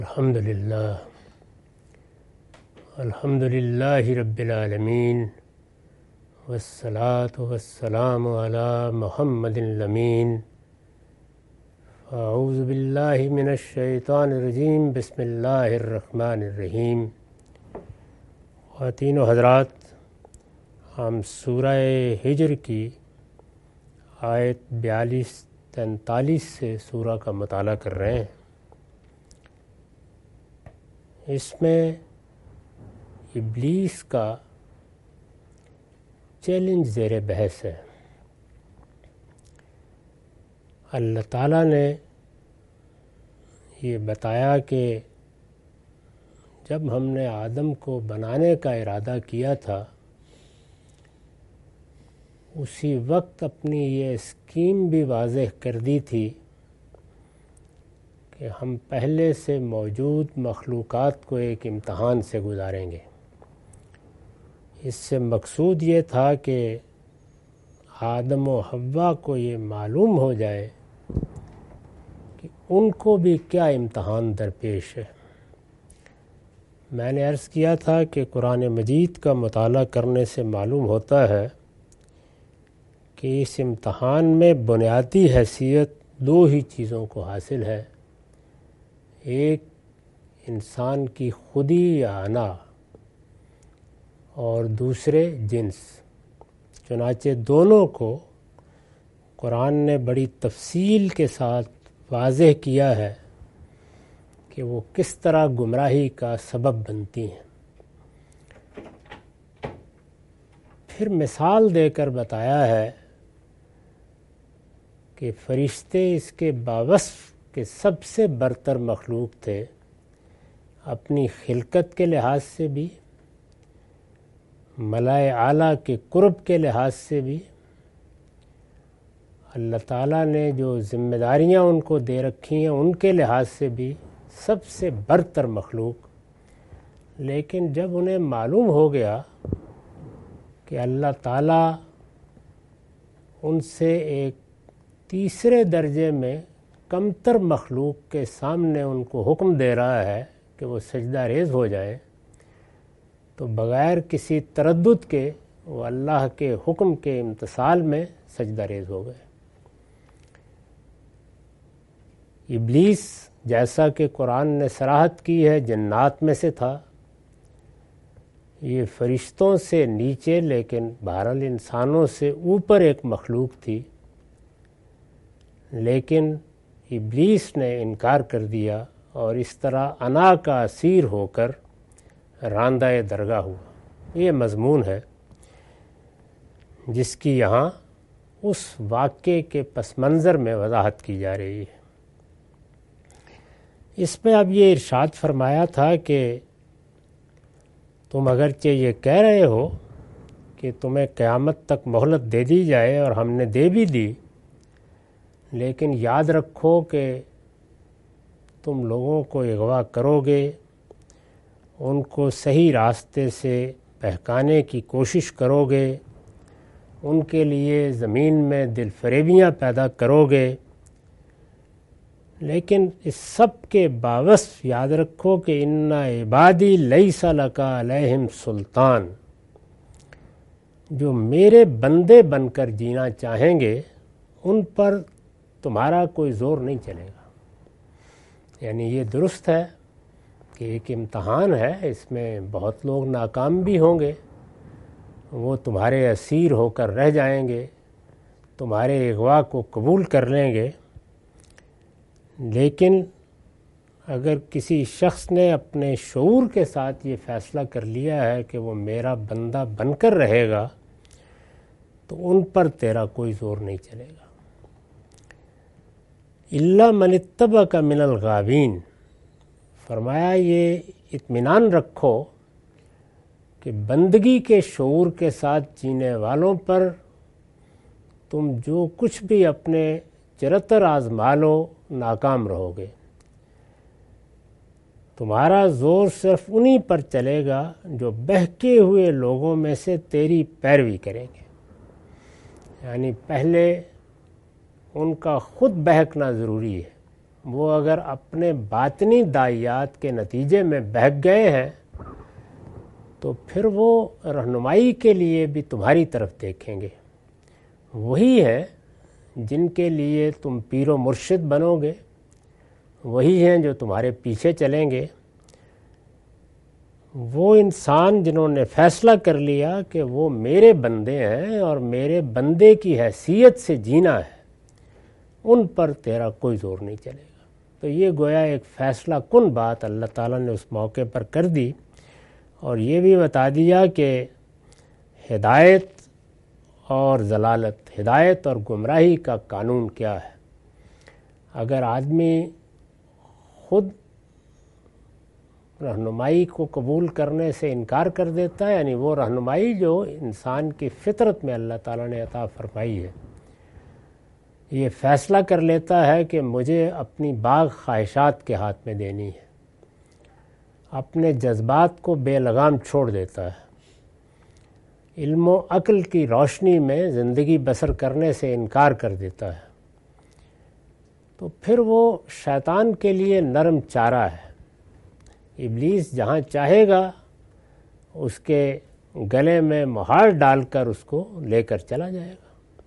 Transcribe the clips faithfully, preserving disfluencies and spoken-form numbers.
الحمد للہ الحمد للہ رب العالمین والصلاة والسلام علی محمد الامین. اعوذ باللہ من الشیطان الرجیم. بسم اللہ الرحمن الرحیم. خواتین و حضرات، ہم سورہ ہجر کی آیت بیالیس تینتالیس سے سورہ کا مطالعہ کر رہے ہیں. اس میں ابلیس کا چیلنج زیر بحث ہے. اللہ تعالیٰ نے یہ بتایا کہ جب ہم نے آدم کو بنانے کا ارادہ کیا تھا، اسی وقت اپنی یہ اسکیم بھی واضح کر دی تھی کہ ہم پہلے سے موجود مخلوقات کو ایک امتحان سے گزاریں گے. اس سے مقصود یہ تھا کہ آدم و حوا کو یہ معلوم ہو جائے کہ ان کو بھی کیا امتحان درپیش ہے. میں نے عرض کیا تھا کہ قرآن مجید کا مطالعہ کرنے سے معلوم ہوتا ہے کہ اس امتحان میں بنیادی حیثیت دو ہی چیزوں کو حاصل ہے. ایک انسان کی خودی یا انا، اور دوسرے جنس. چنانچہ دونوں کو قرآن نے بڑی تفصیل کے ساتھ واضح کیا ہے کہ وہ کس طرح گمراہی کا سبب بنتی ہیں. پھر مثال دے کر بتایا ہے کہ فرشتے اس کے باوصف کہ سب سے برتر مخلوق تھے، اپنی خلقت کے لحاظ سے بھی، ملائے اعلیٰ کے قرب کے لحاظ سے بھی. اللہ تعالیٰ نے جو ذمہ داریاں ان کو دے رکھی ہیں ان کے لحاظ سے بھی سب سے برتر مخلوق. لیکن جب انہیں معلوم ہو گیا کہ اللہ تعالیٰ ان سے ایک تیسرے درجے میں کمتر مخلوق کے سامنے ان کو حکم دے رہا ہے کہ وہ سجدہ ریز ہو جائیں، تو بغیر کسی تردد کے وہ اللہ کے حکم کے امتثال میں سجدہ ریز ہو گئے. ابلیس، جیسا کہ قرآن نے صراحت کی ہے، جنات میں سے تھا. یہ فرشتوں سے نیچے لیکن بہرحال انسانوں سے اوپر ایک مخلوق تھی. لیکن ابلیس نے انکار کر دیا اور اس طرح انا کا اسیر ہو کر راندہ درگاہ ہوا. یہ مضمون ہے جس کی یہاں اس واقعے کے پس منظر میں وضاحت کی جا رہی ہے. اس میں اب یہ ارشاد فرمایا تھا کہ تم اگرچہ یہ کہہ رہے ہو کہ تمہیں قیامت تک مہلت دے دی جائے، اور ہم نے دے بھی دی، لیکن یاد رکھو کہ تم لوگوں کو اغوا کرو گے، ان کو صحیح راستے سے بہکانے کی کوشش کرو گے، ان کے لیے زمین میں دل فریبیاں پیدا کرو گے. لیکن اس سب کے باوصف یاد رکھو کہ ان عبادی لیس لک علیہم سلطان. جو میرے بندے بن کر جینا چاہیں گے ان پر تمہارا کوئی زور نہیں چلے گا. یعنی یہ درست ہے کہ ایک امتحان ہے، اس میں بہت لوگ ناکام بھی ہوں گے، وہ تمہارے اسیر ہو کر رہ جائیں گے، تمہارے اغوا کو قبول کر لیں گے. لیکن اگر کسی شخص نے اپنے شعور کے ساتھ یہ فیصلہ کر لیا ہے کہ وہ میرا بندہ بن کر رہے گا، تو ان پر تیرا کوئی زور نہیں چلے گا. الا من اتبعک من الغاوین. فرمایا یہ اطمینان رکھو کہ بندگی کے شعور کے ساتھ جینے والوں پر تم جو کچھ بھی اپنے چرتر آزما لو، ناکام رہو گے. تمہارا زور صرف انہی پر چلے گا جو بہکے ہوئے لوگوں میں سے تیری پیروی کریں گے. یعنی پہلے ان کا خود بہکنا ضروری ہے، وہ اگر اپنے باطنی داعیات کے نتیجے میں بہک گئے ہیں تو پھر وہ رہنمائی کے لیے بھی تمہاری طرف دیکھیں گے. وہی ہے جن کے لیے تم پیر و مرشد بنو گے، وہی ہیں جو تمہارے پیچھے چلیں گے. وہ انسان جنہوں نے فیصلہ کر لیا کہ وہ میرے بندے ہیں اور میرے بندے کی حیثیت سے جینا ہے، ان پر تیرا کوئی زور نہیں چلے گا. تو یہ گویا ایک فیصلہ کن بات اللہ تعالیٰ نے اس موقع پر کر دی، اور یہ بھی بتا دیا کہ ہدایت اور ضلالت، ہدایت اور گمراہی کا قانون کیا ہے. اگر آدمی خود رہنمائی کو قبول کرنے سے انکار کر دیتا ہے، یعنی وہ رہنمائی جو انسان کی فطرت میں اللہ تعالیٰ نے عطا فرمائی ہے، یہ فیصلہ کر لیتا ہے کہ مجھے اپنی باغ خواہشات کے ہاتھ میں دینی ہے، اپنے جذبات کو بے لگام چھوڑ دیتا ہے، علم و عقل کی روشنی میں زندگی بسر کرنے سے انکار کر دیتا ہے، تو پھر وہ شیطان کے لیے نرم چارہ ہے. ابلیس جہاں چاہے گا اس کے گلے میں مہار ڈال کر اس کو لے کر چلا جائے گا.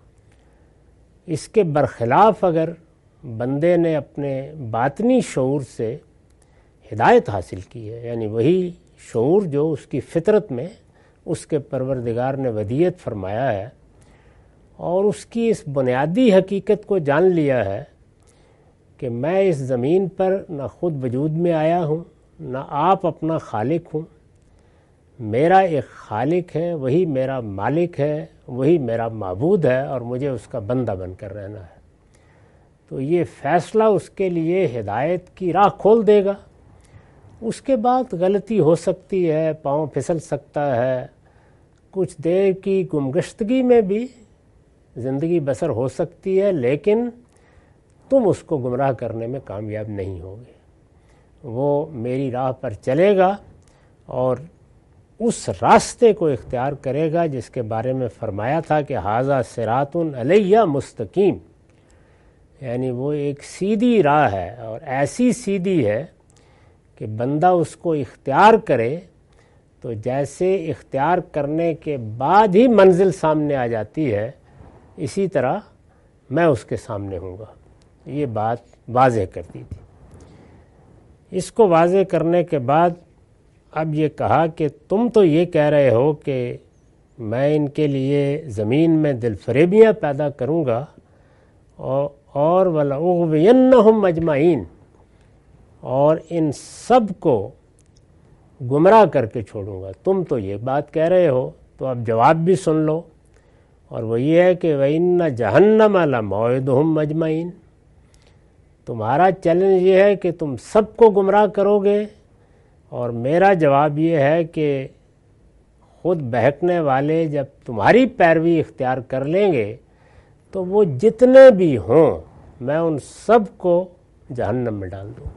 اس کے برخلاف اگر بندے نے اپنے باطنی شعور سے ہدایت حاصل کی ہے، یعنی وہی شعور جو اس کی فطرت میں اس کے پروردگار نے ودیعت فرمایا ہے، اور اس کی اس بنیادی حقیقت کو جان لیا ہے کہ میں اس زمین پر نہ خود وجود میں آیا ہوں، نہ آپ اپنا خالق ہوں، میرا ایک خالق ہے، وہی میرا مالک ہے، وہی میرا معبود ہے، اور مجھے اس کا بندہ بن کر رہنا ہے. تو یہ فیصلہ اس کے لیے ہدایت کی راہ کھول دے گا. اس کے بعد غلطی ہو سکتی ہے، پاؤں پھسل سکتا ہے، کچھ دیر کی گمگشتگی میں بھی زندگی بسر ہو سکتی ہے، لیکن تم اس کو گمراہ کرنے میں کامیاب نہیں ہوگے. وہ میری راہ پر چلے گا اور اس راستے کو اختیار کرے گا جس کے بارے میں فرمایا تھا کہ ھذا صراط علیہ مستقیم، یعنی وہ ایک سیدھی راہ ہے، اور ایسی سیدھی ہے کہ بندہ اس کو اختیار کرے تو جیسے اختیار کرنے کے بعد ہی منزل سامنے آ جاتی ہے، اسی طرح میں اس کے سامنے ہوں گا. یہ بات واضح کر دی تھی. اس کو واضح کرنے کے بعد اب یہ کہا کہ تم تو یہ کہہ رہے ہو کہ میں ان کے لیے زمین میں دل فریبیاں پیدا کروں گا اور وَلَأُغْوِيَنَّهُمْ أَجْمَعِينَ، اور ان سب کو گمراہ کر کے چھوڑوں گا. تم تو یہ بات کہہ رہے ہو، تو اب جواب بھی سن لو، اور وہ یہ ہے کہ وَإِنَّ جَهَنَّمَ لَمَوْعِدُهُمْ أَجْمَعِينَ. تمہارا چیلنج یہ ہے کہ تم سب کو گمراہ کرو گے، اور میرا جواب یہ ہے کہ خود بہکنے والے جب تمہاری پیروی اختیار کر لیں گے تو وہ جتنے بھی ہوں میں ان سب کو جہنم میں ڈال دوں گا.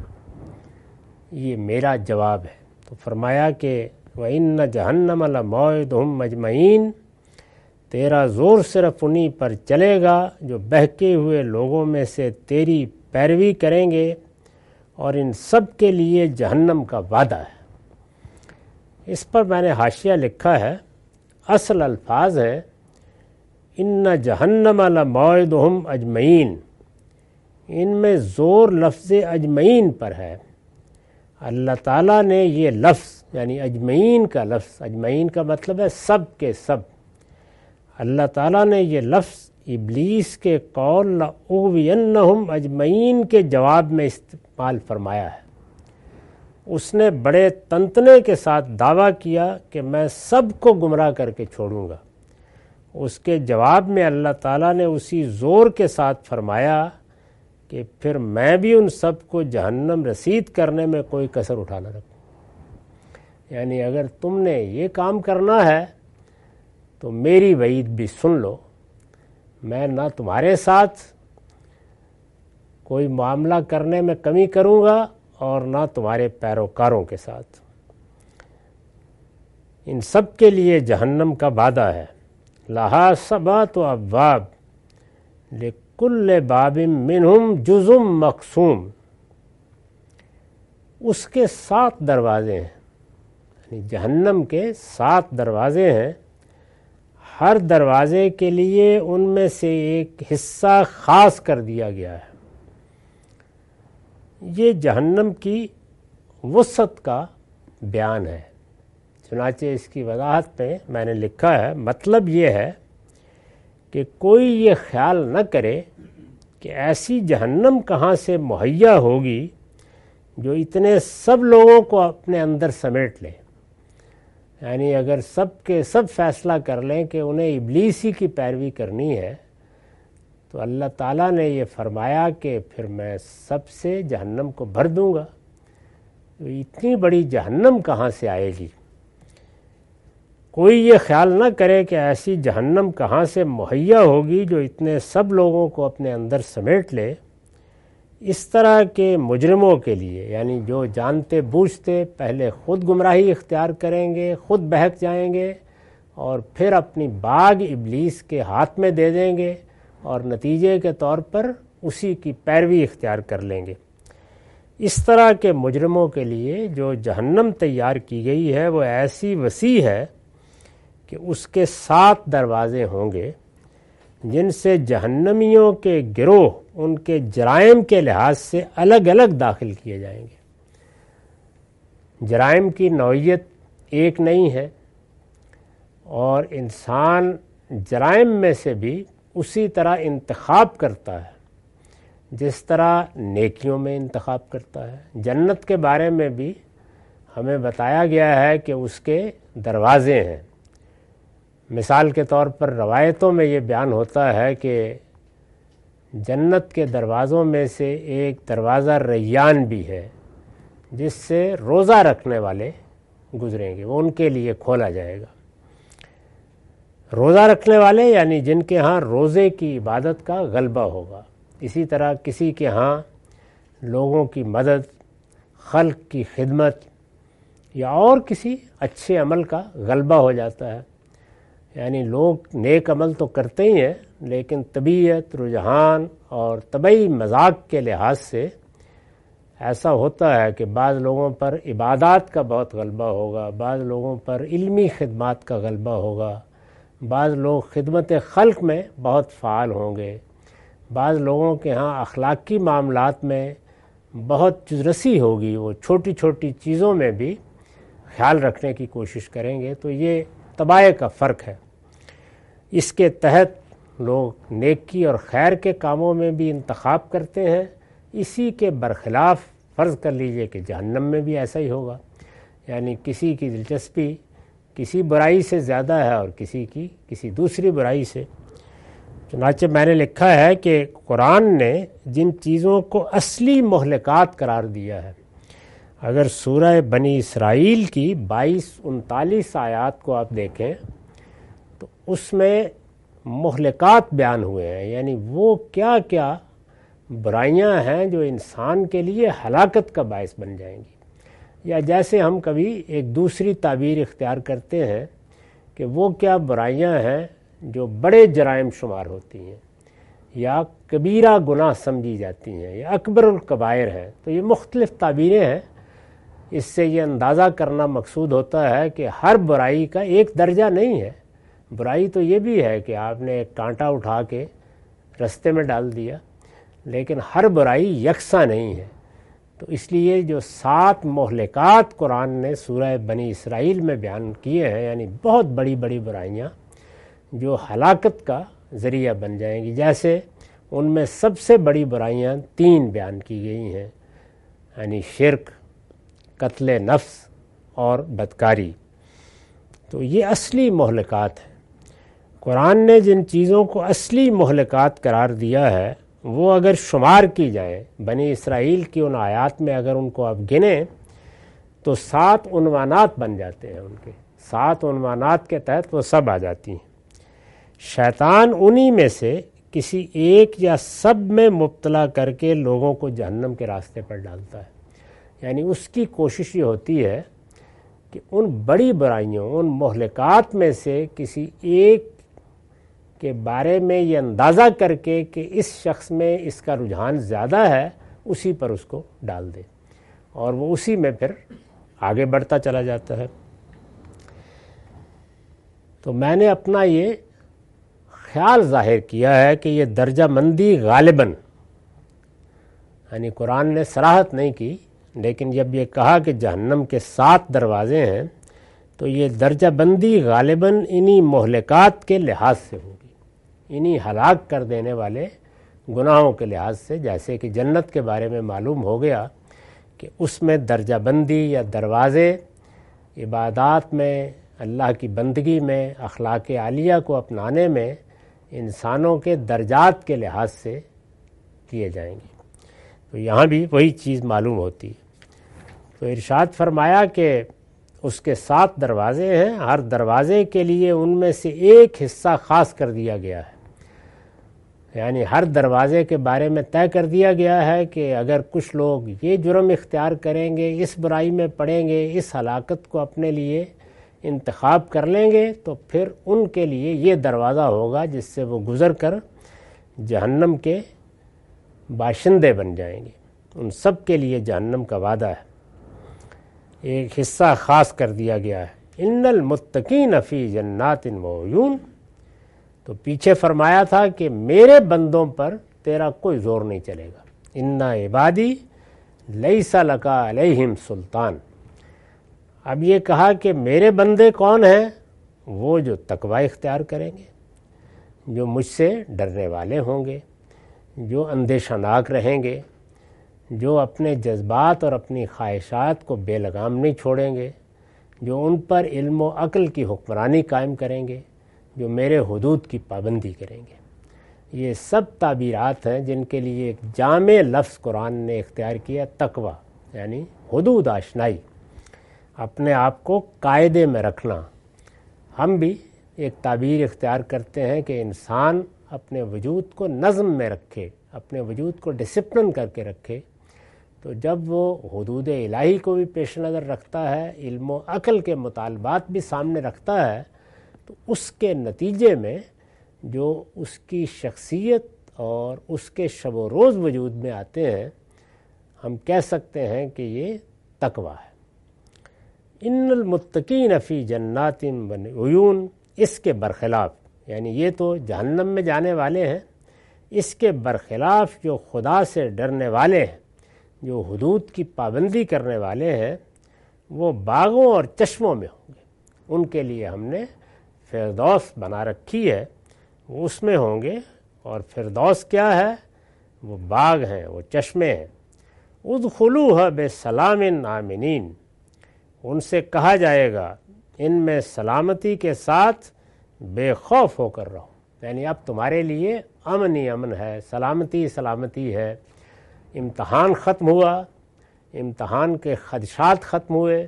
یہ میرا جواب ہے. تو فرمایا کہ وَإِنَّ جَهَنَّمَ لَمَوْعِدُهُمْ أَجْمَعِينَ، تیرا زور صرف انہی پر چلے گا جو بہکے ہوئے لوگوں میں سے تیری پیروی کریں گے، اور ان سب کے لیے جہنم کا وعدہ ہے. اس پر میں نے حاشیہ لکھا ہے، اصل الفاظ ہے ان جہنم لموعدہم اجمعین، ان میں زور لفظ اجمعین پر ہے. اللہ تعالیٰ نے یہ لفظ یعنی اجمعین کا لفظ، اجمعین کا مطلب ہے سب کے سب، اللہ تعالیٰ نے یہ لفظ ابلیس کے قول لَأُغْوِيَنَّهُمْ اجمعین کے جواب میں استعمال فرمایا ہے. اس نے بڑے تنتنے کے ساتھ دعویٰ کیا کہ میں سب کو گمراہ کر کے چھوڑوں گا. اس کے جواب میں اللہ تعالیٰ نے اسی زور کے ساتھ فرمایا کہ پھر میں بھی ان سب کو جہنم رسید کرنے میں کوئی کسر اٹھا نہ رکھوں. یعنی اگر تم نے یہ کام کرنا ہے تو میری وعید بھی سن لو، میں نہ تمہارے ساتھ کوئی معاملہ کرنے میں کمی کروں گا اور نہ تمہارے پیروکاروں کے ساتھ. ان سب کے لیے جہنم کا وعدہ ہے. لہا سبعۃ ابواب لکل باب منہم جزء مقسوم. اس کے سات دروازے ہیں، یعنی جہنم کے سات دروازے ہیں، ہر دروازے کے لیے ان میں سے ایک حصہ خاص کر دیا گیا ہے۔ یہ جہنم کی وسعت کا بیان ہے۔ چنانچہ اس کی وضاحت میں میں نے لکھا ہے، مطلب یہ ہے کہ کوئی یہ خیال نہ کرے کہ ایسی جہنم کہاں سے مہیا ہوگی جو اتنے سب لوگوں کو اپنے اندر سمیٹ لے۔ یعنی اگر سب کے سب فیصلہ کر لیں کہ انہیں ابلیس ہی کی پیروی کرنی ہے، تو اللہ تعالیٰ نے یہ فرمایا کہ پھر میں سب سے جہنم کو بھر دوں گا۔ تو اتنی بڑی جہنم کہاں سے آئے گی؟ کوئی یہ خیال نہ کرے کہ ایسی جہنم کہاں سے مہیا ہوگی جو اتنے سب لوگوں کو اپنے اندر سمیٹ لے۔ اس طرح کے مجرموں کے لیے، یعنی جو جانتے بوجھتے پہلے خود گمراہی اختیار کریں گے، خود بہک جائیں گے اور پھر اپنی باغ ابلیس کے ہاتھ میں دے دیں گے اور نتیجے کے طور پر اسی کی پیروی اختیار کر لیں گے، اس طرح کے مجرموں کے لیے جو جہنم تیار کی گئی ہے وہ ایسی وسیع ہے کہ اس کے سات دروازے ہوں گے، جن سے جہنمیوں کے گروہ ان کے جرائم کے لحاظ سے الگ الگ داخل کیے جائیں گے۔ جرائم کی نوعیت ایک نہیں ہے، اور انسان جرائم میں سے بھی اسی طرح انتخاب کرتا ہے جس طرح نیکیوں میں انتخاب کرتا ہے۔ جنت کے بارے میں بھی ہمیں بتایا گیا ہے کہ اس کے دروازے ہیں۔ مثال کے طور پر روایتوں میں یہ بیان ہوتا ہے کہ جنت کے دروازوں میں سے ایک دروازہ ریان بھی ہے، جس سے روزہ رکھنے والے گزریں گے، وہ ان کے لیے کھولا جائے گا۔ روزہ رکھنے والے یعنی جن کے ہاں روزے کی عبادت کا غلبہ ہوگا۔ اسی طرح کسی کے ہاں لوگوں کی مدد، خلق کی خدمت یا اور کسی اچھے عمل کا غلبہ ہو جاتا ہے۔ یعنی لوگ نیک عمل تو کرتے ہی ہیں، لیکن طبیعت، رجحان اور طبعی مزاج کے لحاظ سے ایسا ہوتا ہے کہ بعض لوگوں پر عبادات کا بہت غلبہ ہوگا، بعض لوگوں پر علمی خدمات کا غلبہ ہوگا، بعض لوگ خدمت خلق میں بہت فعال ہوں گے، بعض لوگوں کے ہاں اخلاقی معاملات میں بہت جزرسی ہوگی، وہ چھوٹی چھوٹی چیزوں میں بھی خیال رکھنے کی کوشش کریں گے۔ تو یہ طبائع کا فرق ہے۔ اس کے تحت لوگ نیکی اور خیر کے کاموں میں بھی انتخاب کرتے ہیں۔ اسی کے برخلاف فرض کر لیجئے کہ جہنم میں بھی ایسا ہی ہوگا، یعنی کسی کی دلچسپی کسی برائی سے زیادہ ہے اور کسی کی کسی دوسری برائی سے۔ چنانچہ میں نے لکھا ہے کہ قرآن نے جن چیزوں کو اصلی مہلکات قرار دیا ہے، اگر سورہ بنی اسرائیل کی بائیس انتالیس آیات کو آپ دیکھیں تو اس میں مہلکات بیان ہوئے ہیں، یعنی وہ کیا کیا برائیاں ہیں جو انسان کے لیے ہلاکت کا باعث بن جائیں گی، یا جیسے ہم کبھی ایک دوسری تعبیر اختیار کرتے ہیں کہ وہ کیا برائیاں ہیں جو بڑے جرائم شمار ہوتی ہیں یا کبیرہ گناہ سمجھی جاتی ہیں یا اکبر الکبائر ہیں۔ تو یہ مختلف تعبیریں ہیں۔ اس سے یہ اندازہ کرنا مقصود ہوتا ہے کہ ہر برائی کا ایک درجہ نہیں ہے۔ برائی تو یہ بھی ہے کہ آپ نے ایک کانٹا اٹھا کے رستے میں ڈال دیا، لیکن ہر برائی یکساں نہیں ہے۔ تو اس لیے جو سات مہلکات قرآن نے سورہ بنی اسرائیل میں بیان کیے ہیں، یعنی بہت بڑی بڑی برائیاں جو ہلاکت کا ذریعہ بن جائیں گی، جیسے ان میں سب سے بڑی برائیاں تین بیان کی گئی ہیں، یعنی شرک، قتل نفس اور بدکاری۔ تو یہ اصلی مہلکات ہیں۔ قرآن نے جن چیزوں کو اصلی مہلکات قرار دیا ہے وہ اگر شمار کی جائیں، بنی اسرائیل کی ان آیات میں اگر ان کو آپ گنیں تو سات عنوانات بن جاتے ہیں۔ ان کے سات عنوانات کے تحت وہ سب آ جاتی ہیں۔ شیطان انہی میں سے کسی ایک یا سب میں مبتلا کر کے لوگوں کو جہنم کے راستے پر ڈالتا ہے۔ یعنی اس کی کوشش یہ ہوتی ہے کہ ان بڑی برائیوں، ان مہلکات میں سے کسی ایک کے بارے میں یہ اندازہ کر کے کہ اس شخص میں اس کا رجحان زیادہ ہے، اسی پر اس کو ڈال دے اور وہ اسی میں پھر آگے بڑھتا چلا جاتا ہے۔ تو میں نے اپنا یہ خیال ظاہر کیا ہے کہ یہ درجہ مندی غالباً، یعنی قرآن نے صراحت نہیں کی، لیکن جب یہ کہا کہ جہنم کے سات دروازے ہیں تو یہ درجہ بندی غالباً انہی مہلکات کے لحاظ سے ہوگی، انہی ہلاک کر دینے والے گناہوں کے لحاظ سے۔ جیسے کہ جنت کے بارے میں معلوم ہو گیا کہ اس میں درجہ بندی یا دروازے عبادات میں، اللہ کی بندگی میں، اخلاق عالیہ کو اپنانے میں انسانوں کے درجات کے لحاظ سے کیے جائیں گے۔ تو یہاں بھی وہی چیز معلوم ہوتی ہے۔ تو ارشاد فرمایا کہ اس کے سات دروازے ہیں، ہر دروازے کے لیے ان میں سے ایک حصہ خاص کر دیا گیا ہے، یعنی ہر دروازے کے بارے میں طے کر دیا گیا ہے کہ اگر کچھ لوگ یہ جرم اختیار کریں گے، اس برائی میں پڑیں گے، اس ہلاکت کو اپنے لیے انتخاب کر لیں گے، تو پھر ان کے لیے یہ دروازہ ہوگا جس سے وہ گزر کر جہنم کے باشندے بن جائیں گے۔ ان سب کے لیے جہنم کا وعدہ ہے، ایک حصہ خاص کر دیا گیا ہے۔ ان المتقین فی جنات و عیون، تو پیچھے فرمایا تھا کہ میرے بندوں پر تیرا کوئی زور نہیں چلے گا۔ ان عبادی لیس لک علیہم سلطان، اب یہ کہا کہ میرے بندے کون ہیں؟ وہ جو تقوی اختیار کریں گے، جو مجھ سے ڈرنے والے ہوں گے، جو اندیشہ ناک رہیں گے، جو اپنے جذبات اور اپنی خواہشات کو بے لگام نہیں چھوڑیں گے، جو ان پر علم و عقل کی حکمرانی قائم کریں گے، جو میرے حدود کی پابندی کریں گے۔ یہ سب تعبیرات ہیں جن کے لیے ایک جامع لفظ قرآن نے اختیار کیا، تقوی، یعنی حدود آشنائی، اپنے آپ کو قاعدے میں رکھنا۔ ہم بھی ایک تعبیر اختیار کرتے ہیں کہ انسان اپنے وجود کو نظم میں رکھے، اپنے وجود کو ڈسپلن کر کے رکھے۔ تو جب وہ حدود الہی کو بھی پیش نظر رکھتا ہے، علم و عقل کے مطالبات بھی سامنے رکھتا ہے، تو اس کے نتیجے میں جو اس کی شخصیت اور اس کے شب و روز وجود میں آتے ہیں، ہم کہہ سکتے ہیں کہ یہ تقوی ہے۔ ان المتقین فی جنات و عیون، اس کے برخلاف، یعنی یہ تو جہنم میں جانے والے ہیں، اس کے برخلاف جو خدا سے ڈرنے والے ہیں، جو حدود کی پابندی کرنے والے ہیں، وہ باغوں اور چشموں میں ہوں گے۔ ان کے لیے ہم نے فردوس بنا رکھی ہے، وہ اس میں ہوں گے۔ اور فردوس کیا ہے؟ وہ باغ ہیں، وہ چشمے ہیں۔ ادخلوها بسلام آمنین، ان سے کہا جائے گا ان میں سلامتی کے ساتھ بے خوف ہو کر رہو، یعنی اب تمہارے لیے امن ہی امن ہے، سلامتی سلامتی ہے۔ امتحان ختم ہوا، امتحان کے خدشات ختم ہوئے،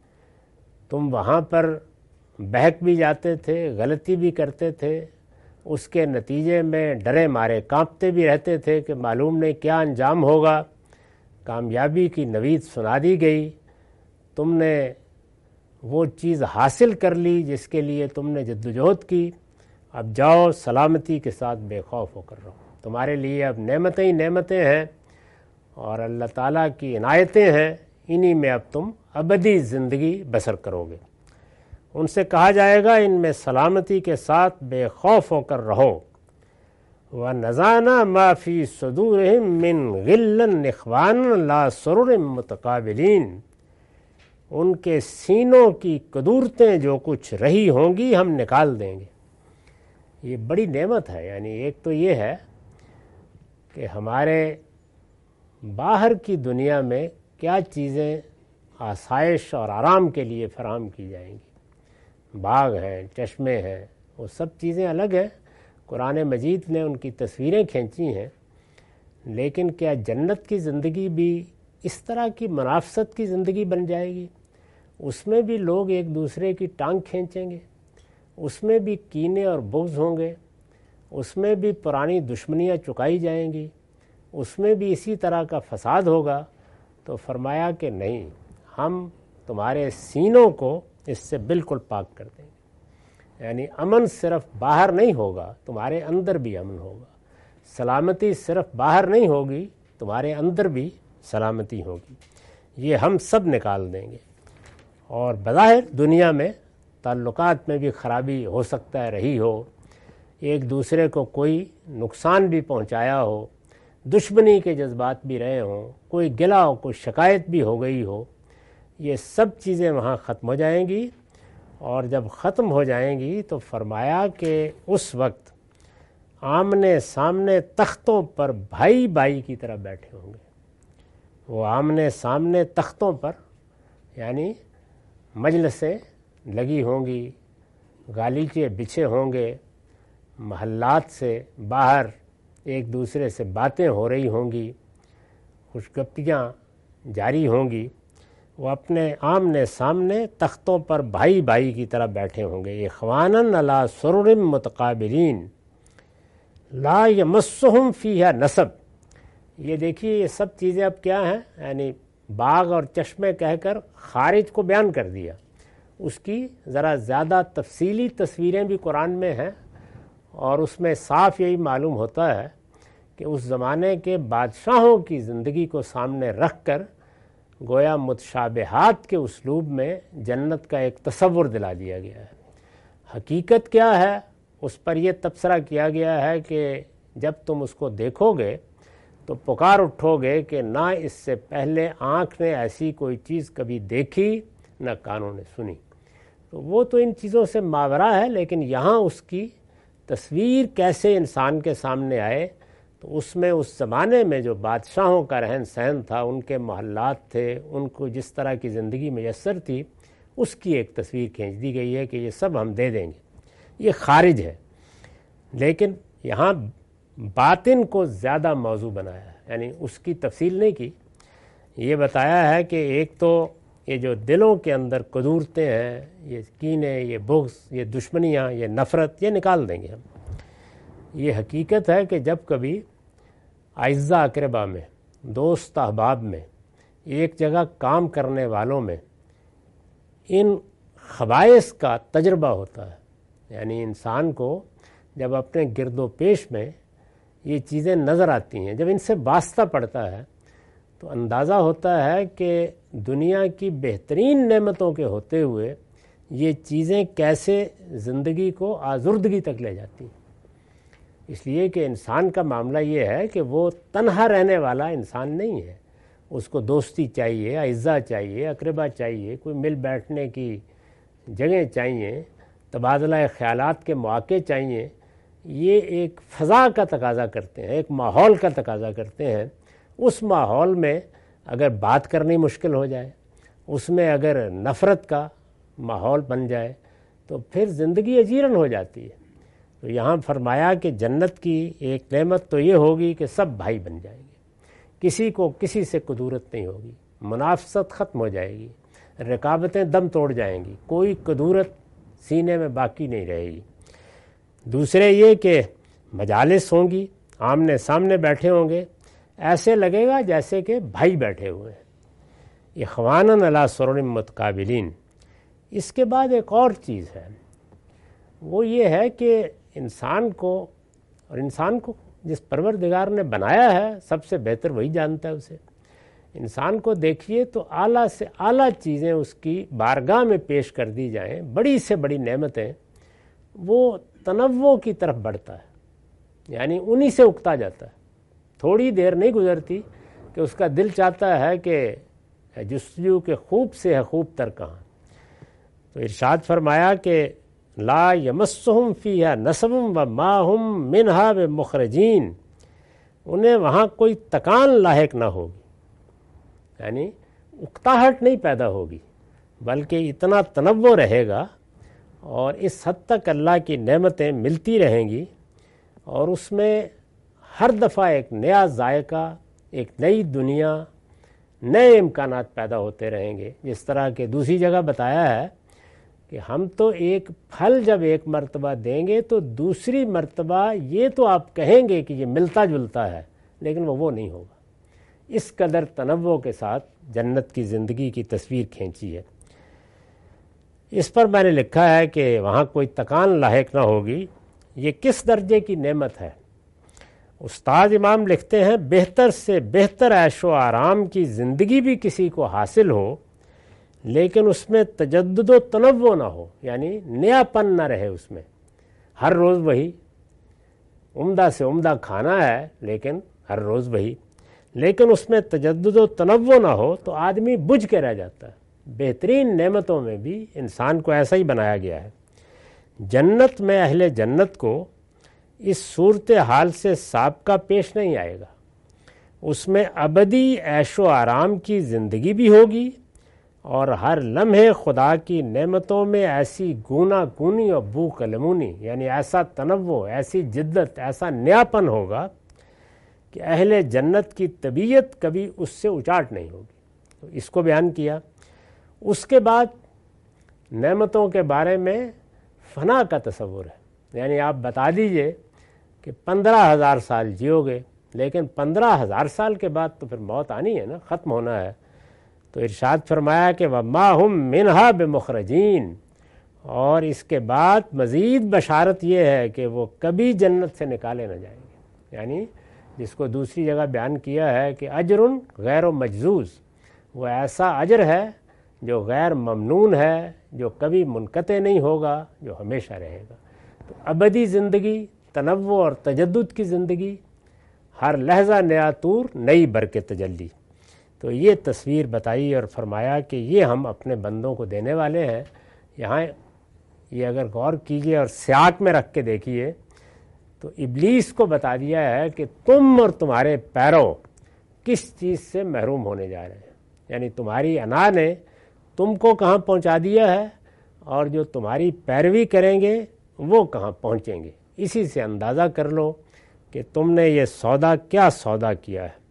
تم وہاں پر بہک بھی جاتے تھے، غلطی بھی کرتے تھے، اس کے نتیجے میں ڈرے مارے کانپتے بھی رہتے تھے کہ معلوم نہیں کیا انجام ہوگا۔ کامیابی کی نوید سنا دی گئی، تم نے وہ چیز حاصل کر لی جس کے لیے تم نے جدوجہد کی، اب جاؤ سلامتی کے ساتھ بے خوف ہو کر رہو، تمہارے لیے اب نعمتیں ہی نعمتیں ہیں اور اللہ تعالیٰ کی عنایتیں ہیں، انہی میں اب تم ابدی زندگی بسر کرو گے۔ ان سے کہا جائے گا ان میں سلامتی کے ساتھ بے خوف ہو کر رہو۔ وَنَزَعْنَا مَا فِي صُدُورِهِم مِّن غِلٍّ إِخْوَانًا عَلَىٰ سُرُرٍ مُتَقَابِلِينَ، ان کے سینوں کی قدورتیں جو کچھ رہی ہوں گی ہم نکال دیں گے۔ یہ بڑی نعمت ہے، یعنی ایک تو یہ ہے کہ ہمارے باہر کی دنیا میں کیا چیزیں آسائش اور آرام کے لیے فراہم کی جائیں گی، باغ ہیں، چشمے ہیں، وہ سب چیزیں الگ ہیں، قرآن مجید نے ان کی تصویریں کھینچی ہیں، لیکن کیا جنت کی زندگی بھی اس طرح کی منافست کی زندگی بن جائے گی؟ اس میں بھی لوگ ایک دوسرے کی ٹانگ کھینچیں گے، اس میں بھی کینے اور بغض ہوں گے، اس میں بھی پرانی دشمنیاں چکائی جائیں گی، اس میں بھی اسی طرح کا فساد ہوگا۔ تو فرمایا کہ نہیں، ہم تمہارے سینوں کو اس سے بالکل پاک کر دیں گے، یعنی امن صرف باہر نہیں ہوگا، تمہارے اندر بھی امن ہوگا، سلامتی صرف باہر نہیں ہوگی، تمہارے اندر بھی سلامتی ہوگی۔ یہ ہم سب نکال دیں گے۔ اور بظاہر دنیا میں تعلقات میں بھی خرابی ہو سکتا ہے رہی ہو، ایک دوسرے کو کوئی نقصان بھی پہنچایا ہو، دشمنی کے جذبات بھی رہے ہوں، کوئی گلا ہو، کوئی شکایت بھی ہو گئی ہو، یہ سب چیزیں وہاں ختم ہو جائیں گی۔ اور جب ختم ہو جائیں گی تو فرمایا کہ اس وقت آمنے سامنے تختوں پر بھائی بھائی کی طرح بیٹھے ہوں گے۔ وہ آمنے سامنے تختوں پر یعنی مجلسیں لگی ہوں گی، گالیچے بچھے ہوں گے، محلات سے باہر ایک دوسرے سے باتیں ہو رہی ہوں گی، خوشگپیاں جاری ہوں گی۔ وہ اپنے آمنے سامنے تختوں پر بھائی بھائی کی طرح بیٹھے ہوں گے۔ اخواناً علی سرر متقابلین لا یمسہم فیہا نصب۔ یہ دیکھیے یہ سب چیزیں اب کیا ہیں، یعنی باغ اور چشمے کہہ کر خارج کو بیان کر دیا، اس کی ذرا زیادہ تفصیلی تصویریں بھی قرآن میں ہیں، اور اس میں صاف یہی معلوم ہوتا ہے کہ اس زمانے کے بادشاہوں کی زندگی کو سامنے رکھ کر گویا متشابہات کے اسلوب میں جنت کا ایک تصور دلا دیا گیا ہے۔ حقیقت کیا ہے اس پر یہ تبصرہ کیا گیا ہے کہ جب تم اس کو دیکھو گے تو پکار اٹھو گے کہ نہ اس سے پہلے آنکھ نے ایسی کوئی چیز کبھی دیکھی، نہ کانوں نے سنی۔ تو وہ تو ان چیزوں سے ماورا ہے، لیکن یہاں اس کی تصویر کیسے انسان کے سامنے آئے تو اس میں اس زمانے میں جو بادشاہوں کا رہن سہن تھا، ان کے محلات تھے، ان کو جس طرح کی زندگی میسر تھی، اس کی ایک تصویر کھینچ دی گئی ہے کہ یہ سب ہم دے دیں گے۔ یہ خارج ہے، لیکن یہاں باطن کو زیادہ موضوع بنایا ہے، یعنی اس کی تفصیل نہیں کی۔ یہ بتایا ہے کہ ایک تو یہ جو دلوں کے اندر قدورتیں ہیں، یہ کینے، یہ بغض، یہ دشمنیاں، یہ نفرت، یہ نکال دیں گے ہم۔ یہ حقیقت ہے کہ جب کبھی اعزاء اقربا میں، دوست احباب میں، ایک جگہ کام کرنے والوں میں ان خبائث کا تجربہ ہوتا ہے، یعنی انسان کو جب اپنے گرد و پیش میں یہ چیزیں نظر آتی ہیں، جب ان سے واسطہ پڑتا ہے تو اندازہ ہوتا ہے کہ دنیا کی بہترین نعمتوں کے ہوتے ہوئے یہ چیزیں کیسے زندگی کو آزردگی تک لے جاتی ہیں۔ اس لیے کہ انسان کا معاملہ یہ ہے کہ وہ تنہا رہنے والا انسان نہیں ہے، اس کو دوستی چاہیے، اعزاء چاہیے، اقربا چاہیے، کوئی مل بیٹھنے کی جگہیں چاہیے، تبادلہ خیالات کے مواقع چاہیے۔ یہ ایک فضا کا تقاضا کرتے ہیں، ایک ماحول کا تقاضا کرتے ہیں۔ اس ماحول میں اگر بات کرنی مشکل ہو جائے، اس میں اگر نفرت کا ماحول بن جائے تو پھر زندگی اجیرن ہو جاتی ہے۔ تو یہاں فرمایا کہ جنت کی ایک نعمت تو یہ ہوگی کہ سب بھائی بن جائیں گے، کسی کو کسی سے کدورت نہیں ہوگی، منافست ختم ہو جائے گی، رکاوٹیں دم توڑ جائیں گی، کوئی کدورت سینے میں باقی نہیں رہے گی۔ دوسرے یہ کہ مجالس ہوں گی، آمنے سامنے بیٹھے ہوں گے، ایسے لگے گا جیسے کہ بھائی بیٹھے ہوئے ہیں۔ اخواناً علی سرر متقابلین۔ اس کے بعد ایک اور چیز ہے، وہ یہ ہے کہ انسان کو، اور انسان کو جس پروردگار نے بنایا ہے سب سے بہتر وہی جانتا ہے اسے، انسان کو دیکھیے تو اعلیٰ سے اعلیٰ چیزیں اس کی بارگاہ میں پیش کر دی جائیں، بڑی سے بڑی نعمتیں، وہ تنوع کی طرف بڑھتا ہے، یعنی انہی سے اکتا جاتا ہے۔ تھوڑی دیر نہیں گزرتی کہ اس کا دل چاہتا ہے کہ جستجو کے خوب سے ہے خوب تر کہاں۔ تو ارشاد فرمایا کہ لا یمسہم فیہا نصب وما ہم منہا بمخرجین، انہیں وہاں کوئی تکان لاحق نہ ہوگی، یعنی اکتاہٹ نہیں پیدا ہوگی، بلکہ اتنا تنوع رہے گا اور اس حد تک اللہ کی نعمتیں ملتی رہیں گی، اور اس میں ہر دفعہ ایک نیا ذائقہ، ایک نئی دنیا، نئے امکانات پیدا ہوتے رہیں گے۔ جس طرح کہ دوسری جگہ بتایا ہے کہ ہم تو ایک پھل جب ایک مرتبہ دیں گے تو دوسری مرتبہ یہ تو آپ کہیں گے کہ یہ ملتا جلتا ہے، لیکن وہ وہ نہیں ہوگا۔ اس قدر تنوع کے ساتھ جنت کی زندگی کی تصویر کھینچی ہے۔ اس پر میں نے لکھا ہے کہ وہاں کوئی تکان لاحق نہ ہوگی۔ یہ کس درجے کی نعمت ہے؟ استاد امام لکھتے ہیں بہتر سے بہتر عیش و آرام کی زندگی بھی کسی کو حاصل ہو لیکن اس میں تجدد و تنوع نہ ہو، یعنی نیا پن نہ رہے اس میں، ہر روز وہی عمدہ سے عمدہ کھانا ہے لیکن ہر روز وہی، لیکن اس میں تجدد و تنوع نہ ہو تو آدمی بجھ کے رہ جاتا ہے۔ بہترین نعمتوں میں بھی انسان کو ایسا ہی بنایا گیا ہے۔ جنت میں اہل جنت کو اس صورتحال سے سابقہ پیش نہیں آئے گا، اس میں ابدی عیش و آرام کی زندگی بھی ہوگی اور ہر لمحے خدا کی نعمتوں میں ایسی گونا گونی اور بو قلمونی، یعنی ایسا تنوع، ایسی جدت، ایسا نیاپن ہوگا کہ اہل جنت کی طبیعت کبھی اس سے اچاٹ نہیں ہوگی۔ تو اس کو بیان کیا۔ اس کے بعد نعمتوں کے بارے میں فنا کا تصور ہے، یعنی آپ بتا دیجئے کہ پندرہ ہزار سال جیو گے لیکن پندرہ ہزار سال کے بعد تو پھر موت آنی ہے نا، ختم ہونا ہے۔ تو ارشاد فرمایا کہ وَمَا هُمْ مِنْهَا بِمُخْرَجِينَ، اور اس کے بعد مزید بشارت یہ ہے کہ وہ کبھی جنت سے نکالے نہ جائیں گے، یعنی جس کو دوسری جگہ بیان کیا ہے کہ اجر غیر و مجزوز، وہ ایسا اجر ہے جو غیر ممنون ہے، جو کبھی منقطع نہیں ہوگا، جو ہمیشہ رہے گا۔ تو ابدی زندگی، تنوع اور تجدد کی زندگی، ہر لحظہ نیا طور، نئی برکت تجلی۔ تو یہ تصویر بتائی اور فرمایا کہ یہ ہم اپنے بندوں کو دینے والے ہیں۔ یہاں یہ اگر غور کیجئے اور سیاق میں رکھ کے دیکھیے تو ابلیس کو بتا دیا ہے کہ تم اور تمہارے پیرو کس چیز سے محروم ہونے جا رہے ہیں، یعنی تمہاری انا نے تم کو کہاں پہنچا دیا ہے اور جو تمہاری پیروی کریں گے وہ کہاں پہنچیں گے۔ اسی سے اندازہ کر لو کہ تم نے یہ سودا کیا سودا کیا ہے۔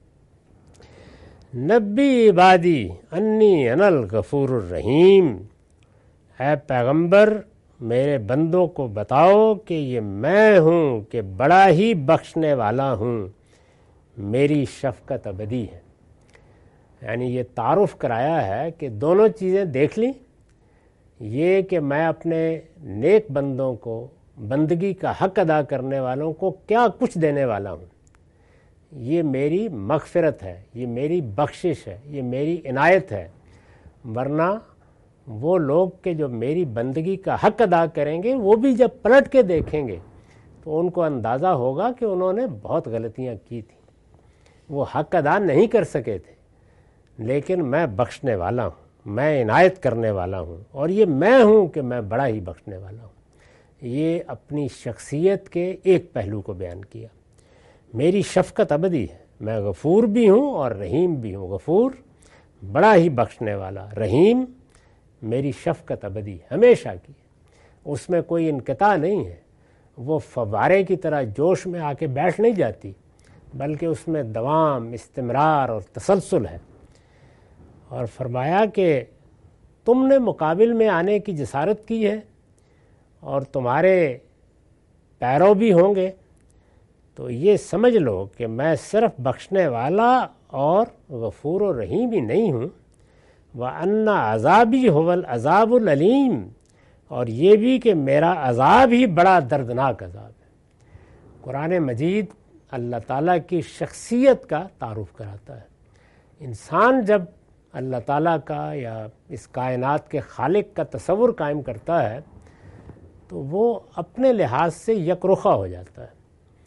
نبی عبادی انی انا الغفور الرحیم، اے پیغمبر میرے بندوں کو بتاؤ کہ یہ میں ہوں کہ بڑا ہی بخشنے والا ہوں، میری شفقت ابدی ہے۔ یعنی یہ تعارف کرایا ہے کہ دونوں چیزیں دیکھ لیں، یہ کہ میں اپنے نیک بندوں کو، بندگی کا حق ادا کرنے والوں کو کیا کچھ دینے والا ہوں، یہ میری مغفرت ہے، یہ میری بخشش ہے، یہ میری عنایت ہے۔ ورنہ وہ لوگ کہ جو میری بندگی کا حق ادا کریں گے وہ بھی جب پلٹ کے دیکھیں گے تو ان کو اندازہ ہوگا کہ انہوں نے بہت غلطیاں کی تھیں، وہ حق ادا نہیں کر سکے تھے، لیکن میں بخشنے والا ہوں، میں عنایت کرنے والا ہوں، اور یہ میں ہوں کہ میں بڑا ہی بخشنے والا ہوں۔ یہ اپنی شخصیت کے ایک پہلو کو بیان کیا۔ میری شفقت ابدی ہے، میں غفور بھی ہوں اور رحیم بھی ہوں۔ غفور بڑا ہی بخشنے والا، رحیم میری شفقت ابدی ہمیشہ کی ہے، اس میں کوئی انقطاع نہیں ہے، وہ فوارے کی طرح جوش میں آ کے بیٹھ نہیں جاتی، بلکہ اس میں دوام، استمرار اور تسلسل ہے۔ اور فرمایا کہ تم نے مقابل میں آنے کی جسارت کی ہے اور تمہارے پیرو بھی ہوں گے، تو یہ سمجھ لو کہ میں صرف بخشنے والا اور غفور و رحیم ہی نہیں ہوں، وَأَنَّ عَذَابِي هُوَ الْعَذَابُ الْأَلِيمُ، اور یہ بھی کہ میرا عذاب ہی بڑا دردناک عذاب ہے۔ قرآن مجید اللہ تعالیٰ کی شخصیت کا تعارف کراتا ہے۔ انسان جب اللہ تعالیٰ کا یا اس کائنات کے خالق کا تصور قائم کرتا ہے تو وہ اپنے لحاظ سے یک رخا ہو جاتا ہے۔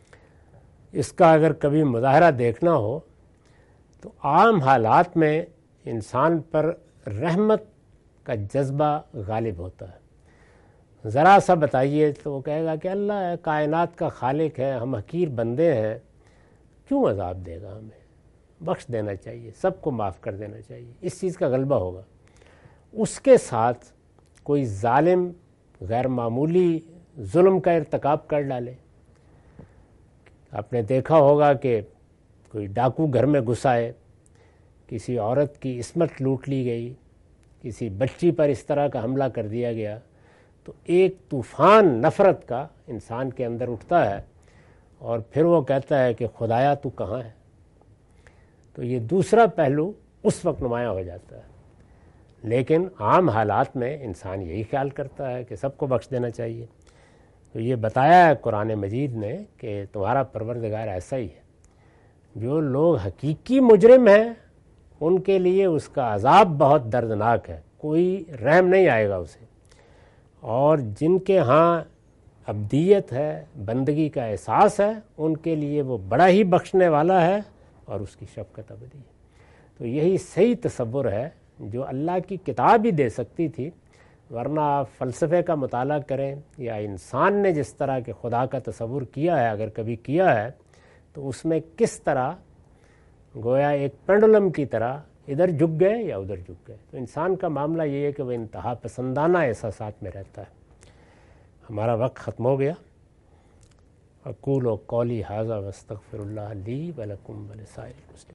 اس کا اگر کبھی مظاہرہ دیکھنا ہو تو عام حالات میں انسان پر رحمت کا جذبہ غالب ہوتا ہے۔ ذرا سا بتائیے تو وہ کہے گا کہ اللہ ہے، کائنات کا خالق ہے، ہم حقیر بندے ہیں، کیوں عذاب دے گا، ہمیں بخش دینا چاہیے، سب کو معاف کر دینا چاہیے، اس چیز کا غلبہ ہوگا۔ اس کے ساتھ کوئی ظالم غیر معمولی ظلم کا ارتکاب کر ڈالے، آپ نے دیکھا ہوگا کہ کوئی ڈاکو گھر میں گھس آئے، کسی عورت کی عصمت لوٹ لی گئی، کسی بچی پر اس طرح کا حملہ کر دیا گیا، تو ایک طوفان نفرت کا انسان کے اندر اٹھتا ہے اور پھر وہ کہتا ہے کہ خدایا تو کہاں ہے۔ تو یہ دوسرا پہلو اس وقت نمایاں ہو جاتا ہے، لیکن عام حالات میں انسان یہی خیال کرتا ہے کہ سب کو بخش دینا چاہیے۔ تو یہ بتایا ہے قرآن مجید نے کہ تمہارا پروردگار ایسا ہی ہے. جو لوگ حقیقی مجرم ہیں ان کے لیے اس کا عذاب بہت دردناک ہے، کوئی رحم نہیں آئے گا اسے. اور جن کے ہاں ابدیت ہے، بندگی کا احساس ہے، ان کے لیے وہ بڑا ہی بخشنے والا ہے اور اس کی شفقت ابدی ہے. تو یہی صحیح تصور ہے جو اللہ کی کتاب ہی دے سکتی تھی. ورنہ آپ فلسفے کا مطالعہ کریں یا انسان نے جس طرح کے خدا کا تصور کیا ہے، اگر کبھی کیا ہے، تو اس میں کس طرح گویا ایک پینڈولم کی طرح ادھر جھک گئے یا ادھر جھک گئے. تو انسان کا معاملہ یہ ہے کہ وہ انتہا پسندانہ احساسات میں رہتا ہے. ہمارا وقت ختم ہو گیا. اقول و قولی ھذا واستغفر اللہ لی ولکم ولسائر المسلمین.